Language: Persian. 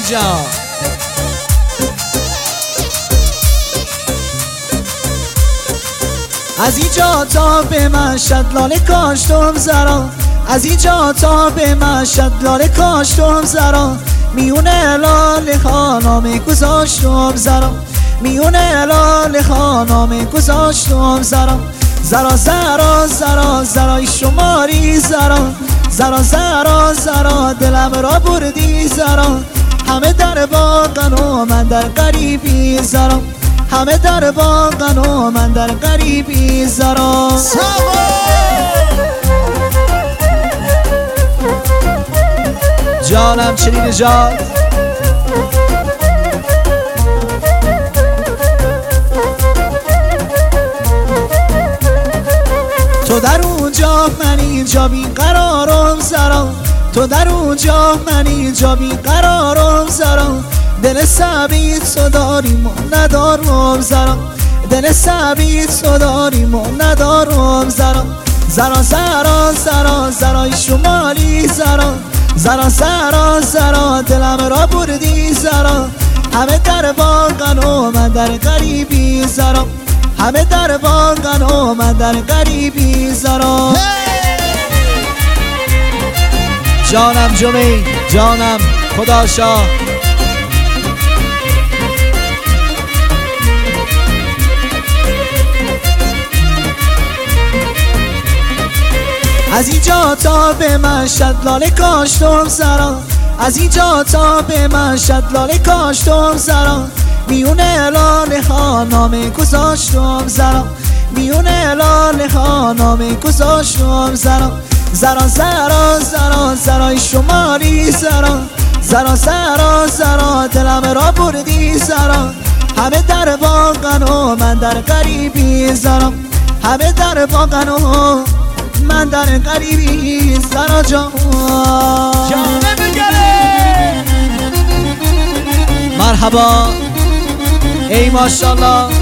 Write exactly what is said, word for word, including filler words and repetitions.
جان. از اینجا تا به مشهد لاله کاشتم زرا، از اینجا تا به مشهد لاله کاشتم زرا، میونه لاله خانم گذاشتم زرا، میونه لاله خانم گذاشتم زرا، زرا زرا زرا زرای شماری زرا، زرا زرا زرا دلم را بردی زرا، همه در باغن و من در غریبی زرا، همه در باغن و من در غریبی زرا. جانم چنین نجات تو در اونجا من اینجا بی قرارم زرا، تو در اونجا من اینجا بی قرارم زرا، دل ثابت تو داریم و ندارم زرا، دل ثابت تو داریم و ندارم زرا، زرا زرا زرا زرای شمالی زرا، زرا زرا زرا دلم را بردی زرا، همه در باغن و من در غریبی زرا، همه در باغن و من در غریبی زرا. جانم جمی جانم خدا شاه. از اینجا تا به مشهد لاله کاشتم زرا، از اینجا تا به مشهد لاله کاشتم زرا، میونه لاله خانم گذاشتم زرا، میونه لاله خانم گذاشتم زرا، زرا زرا زرا زرای شمالی زرا، زرا زرا زرا دلم را بردی زرا، همه در باغن و من در غریبی زرا، همه در باغن و من در غریبی زرا جان. جانه بگره مرحبا ای ماشاءالله.